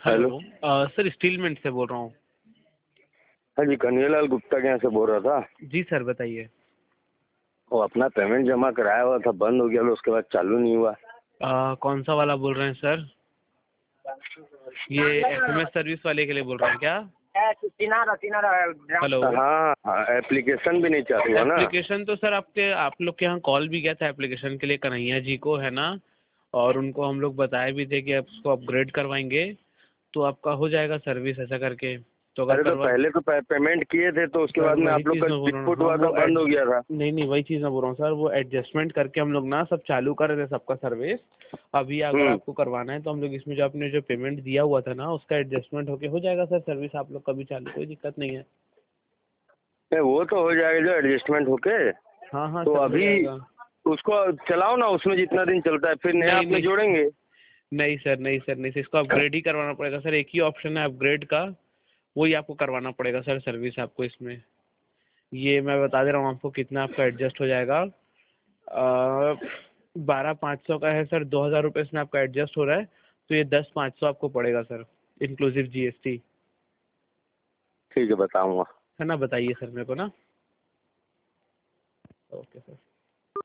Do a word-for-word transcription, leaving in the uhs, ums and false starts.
Hello. Hello sir, स्टीलमेंट से बोल रहा हूँ। हाँ जी, कन्हैयालाल गुप्ता के यहाँ से बोल रहा था। जी सर, बताइए। वो अपना पेमेंट जमा कराया हुआ था, बंद हो गया, उसके बाद चालू नहीं हुआ। आ, कौन सा वाला बोल रहे हैं सर? ये एसएमएस सर्विस वाले के लिए बोल रहे हैं क्या? हेलो। हाँ, एप्लीकेशन भी नहीं चालू हुआ ना। एप्लीकेशन तो सर आपके आप लोग के यहाँ कॉल भी गया था एप्लीकेशन के लिए, कन्हैया जी को, है ना? और उनको हम लोग बताए भी थे कि आप उसको अपग्रेड करवाएंगे तो आपका हो जाएगा सर्विस, ऐसा करके। तो अगर अरे तो करवा पहले तो पे, पेमेंट किए थे, तो उसके सर बाद में वही आप लोग चीज़ का मैं बोल रहा हूँ। इनपुट हाँ, हुआ था, वो बंद एड हो गया था। नहीं नहीं वही चीज़ मैं बोल रहा हूँ सर, वो एडजस्टमेंट करके हम लोग ना सब चालू कर रहे थे सबका सर्विस। अभी अगर हम्म। आपको करवाना है तो हम लोग इसमें जो आपने जो पेमेंट दिया हुआ था ना, उसका एडजस्टमेंट होके हो जाएगा सर सर्विस आप लोग का भी चालू, कोई दिक्कत नहीं है। नहीं, वो तो हो जाएगा जो एडजस्टमेंट होके। हाँ हाँ तो सर, हो अभी जाएगा। उसको चलाओ ना, उसमें जितना दिन चलता है, फिर नया नहीं आपने नहीं जोड़ेंगे। नहीं सर, नहीं सर, नहीं सर, इसको अपग्रेड ही करवाना पड़ेगा सर। एक ही ऑप्शन है अपग्रेड का, वही आपको करवाना पड़ेगा सर सर्विस आपको इसमें। ये मैं बता दे रहा हूँ आपको कितना आपका एडजस्ट हो जाएगा। बारह पाँच सौ का है सर, दो हज़ार रुपये इसमें आपका एडजस्ट हो रहा है। तो ये दस पाँच सौ आपको पड़ेगा सर, इंक्लूसिव जीएसटी। ठीक है, बताऊंगा। है ना? बताइए सर मेरे को ना। Okay sir.